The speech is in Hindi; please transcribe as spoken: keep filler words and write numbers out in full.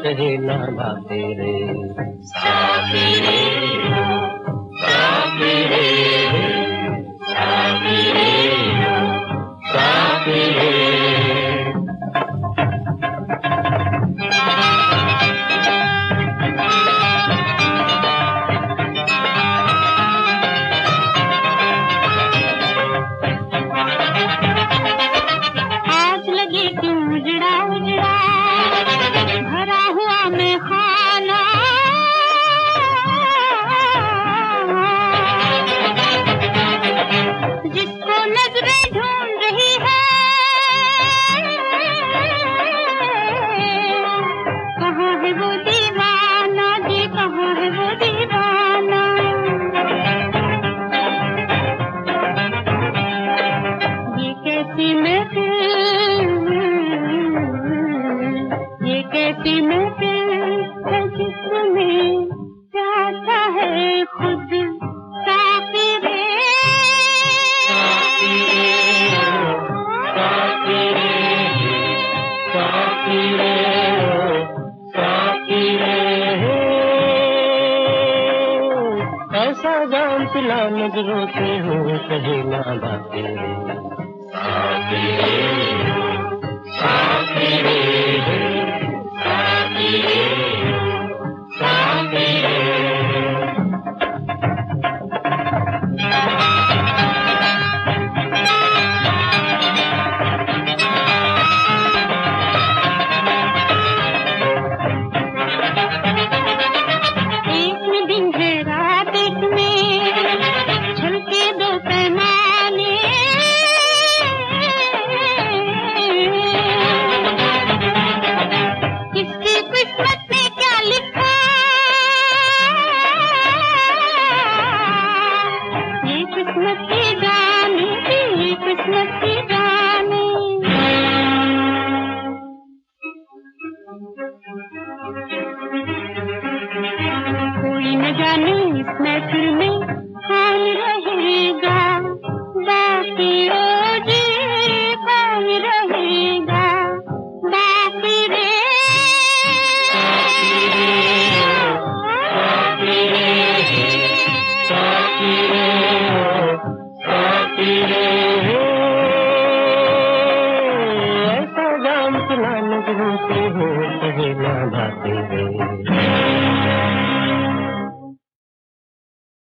कहे ना बाते रे। साथी रे हो, साथी रे हो, साथी रे हो, साथी रे। आज लगे क्यों उजड़ा उजड़ा भरा हुआ मैं खाना, जिसको नजरें ढूंढ रही है, कहाँ है वो दीवाना जी, कहाँ है वो दीवाना। ये कैसी महफिल, ये कैसी महफिल है जिसमें चाहता है खुद साथी रे। साथी रे हो, साथी रे हो, साथी रे हो, साथी रे हो। ऐसा जाम पिला नजरों से हो कहे ना बाते रे। साथी रे हो, साथी रे हो, साथी रे हो, साथी रे हो। एक में दिन है रात एक में छलके दो पैमाने, किसकी किस्मत में क्या लिखा, ये किस्मत की जाने, ये किस्मत की जाने। कोई न जाने इस महफिल में कौन रहेगा बाकी, ओ जी कौन रहेगा बाकी रे। साथी रे हो, साथी रे हो, साथी रे हो, साथी रे हो। ऐसा जाम पिला नजरों से हो कहे ना बाते रे।